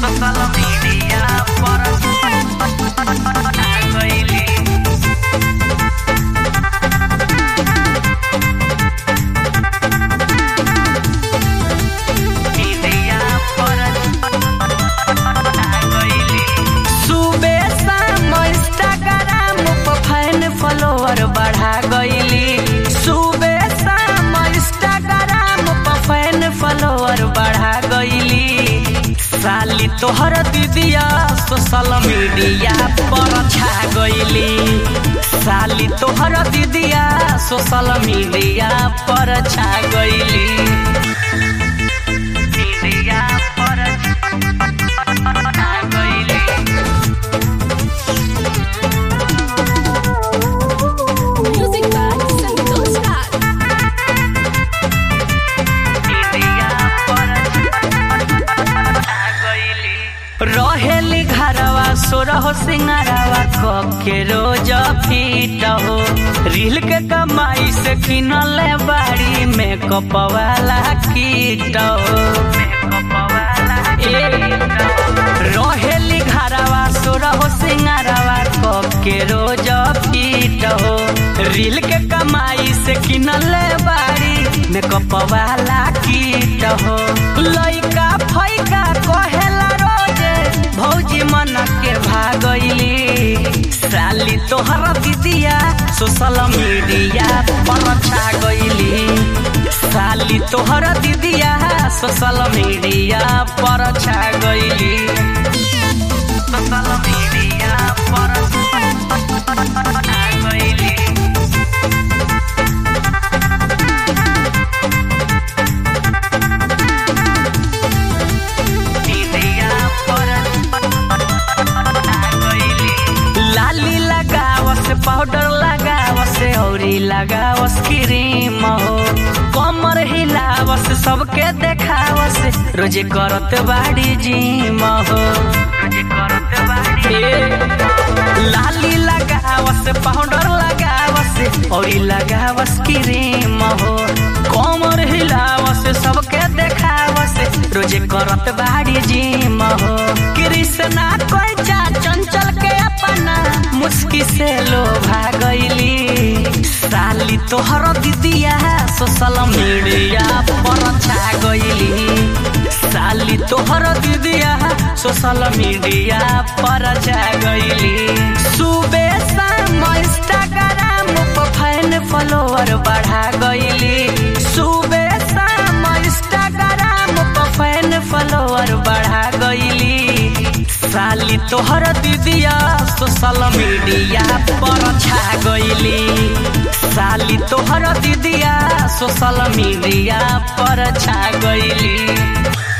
Social media पर गईली। Media पर गईली। सुबह शाम इंस्टाग्राम पर फैन फॉलोअर बढ़ा गईली। सुबह शाम इंस्टाग्राम पर फैन फॉलोअर बढ़ा गईली। साली तोहर दीदिया सोशल मीडिया पर छा गईली। साली तोहर दीदिया सोशल मीडिया पर छा गईली। मीडिया पर छा गईली। Music by Santosh Raj. Media पर छा गईली। रहेली घरवा सोरह सिंगारवा के रोज फीट हो। रील के कमाई से किनल बाड़ी मेकअप वाला किट हो। रहेली घरवा सोरह सिंगारवा के रोज फीट हो। रील के कमाई से किनल बाड़ी मेकअप वाला किट हो। लइका फैका कहेला रोजे भौजी मन के भागईली। साली तोहर दीदिया सोशल मीडिया पर छा गईली। साली तोहर दीदिया सोशल मीडिया पर छा गईली। सोशल मीडिया पर छा गईली। मीडिया पर लाली लगावस पाउडर लगावस औरी लगावस क्रीम हो। कमर हिलावस सबके देखावस रोजे करत बाड़ी जिम हो। लाली लगावस पाउडर लगावस औरी लगावस क्रीम हो। कमर हिलावस सबके देखावस रोजे करत बाड़ी जिम हो। कृष्णा कोइचा चंचल के अपना मुस्की से लोभा गईली। साली तोहर दीदिया सोशल मीडिया पर छा गईली। साली तोहर दीदिया सोशल मीडिया पर छा गईली। सुबह शाम इंस्टाग्राम पर फैन फॉलोअर बढ़ा गईली। सुबह शाम इंस्टाग्राम पर फैन फॉलोअर बढ़ा गईली। साली तोहर दीदिया सोशल मीडिया पर छा गईली। साली तोहर दीदिया सोशल मीडिया पर छा गईली।